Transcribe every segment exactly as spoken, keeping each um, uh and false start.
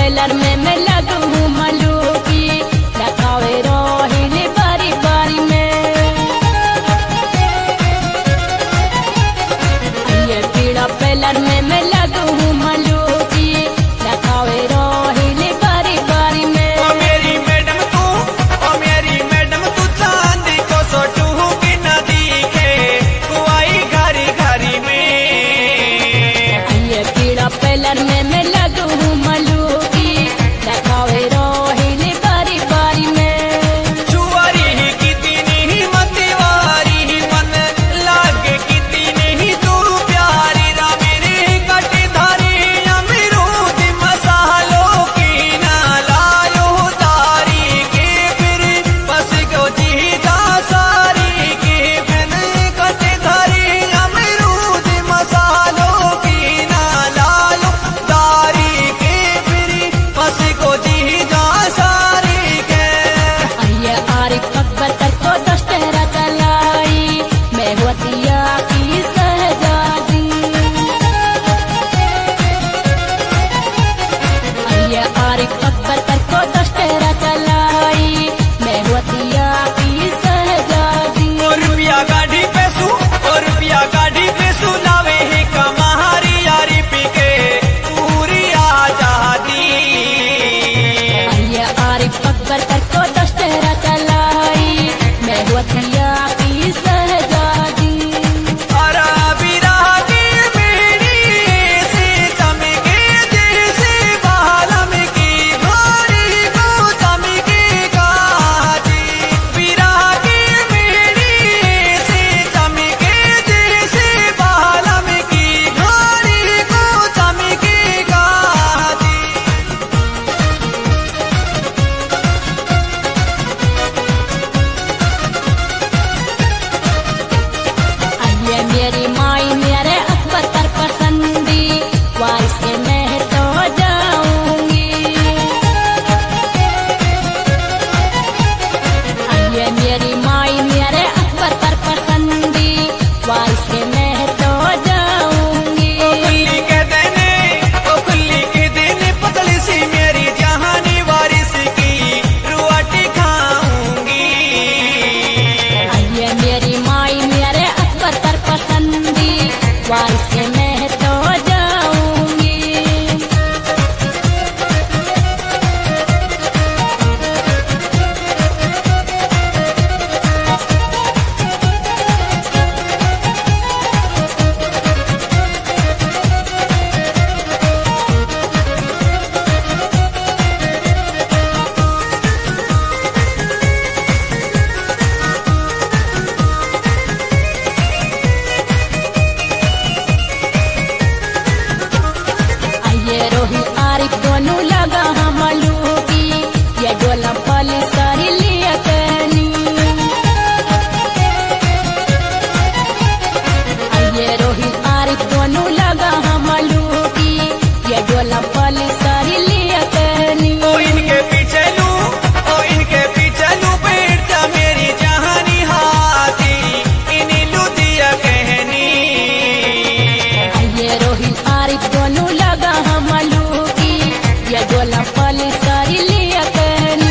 पेलर में मैं लगू हूँ मलूकी लगावे रोहिली बारी बारी में ये पीड़ा पेलर में मैं लगू हूँ मलूकी लगावे रोहिली बारी बारी में। ओ मेरी मैडम तू ओ मेरी मैडम तू चांदी को सोटू की नदी के कुआई घरी घरी में ये पीड़ा पेलर में मैं लगू हूँ मलूकी लगावे रोहिली बारी बारी में। चुआरी ही कितनी ही मतिवारी ही मन लागे कितनी ही तू प्यारी रा मेरी कटी धारी अमरूद मसालों की ना लायो तारी के फिर बस को जीता सारी के फिर कटी धारी अमरूद मसालों की ना लायो तारी के फिर बस को जीता सारी के। ये आरिफ अकबर कर को दशहरा चलाई मैं होतिया की सहजादी। ये आरिफ अकबर कर को दशहरा चलाई मैं होतिया की सहजादी। ओ रुपया गाड़ी पे सू ओ रुपया गाड़ी पे सू लावे है कमाहारी यारी पी के पूरी आजादी। ये आरिफ अकबर कर को दशहरा चलाई मैं होतिया की सहजादी। और बिरहा की मेरी से चमके जैसे बालम की घोड़ी को चमके गाजी। बिरहा की मेरी से चमके जैसे बालम की घोड़ी को चमके गाजी। ये मेरी माई मेरे अकबर पर पसंदी वाइस के मैं तो जाऊंगी। ये मेरी माई मेरे अकबर पर पसंदी वाइस के मैं तो जाऊंगी। ओ खुली के देने ओ खुली के देने पतली सी मेरी जहानी वारिस की रुआटी खाऊंगी। ये मेरी माई मेरे अकबर पर पसंदी वाइस के मैं तो जाऊंगी। ये रोही आरिफ दोनों लगा हम लूकी ये डोला पली सारी लिया करनी। ये रोही आरिफ दोनों लगा हम लूकी ये डोला पली सारी लिया करनी। ओ इनके पीछे लू ओ इनके पीछे लू बैठ जा मेरी जहानी हाथी इन्हीं लू दिया कहनी। ये रोही आरिफ दोनों लगा हम लूकी ये डोला पली सारी लिया करनी।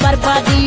बर्बादी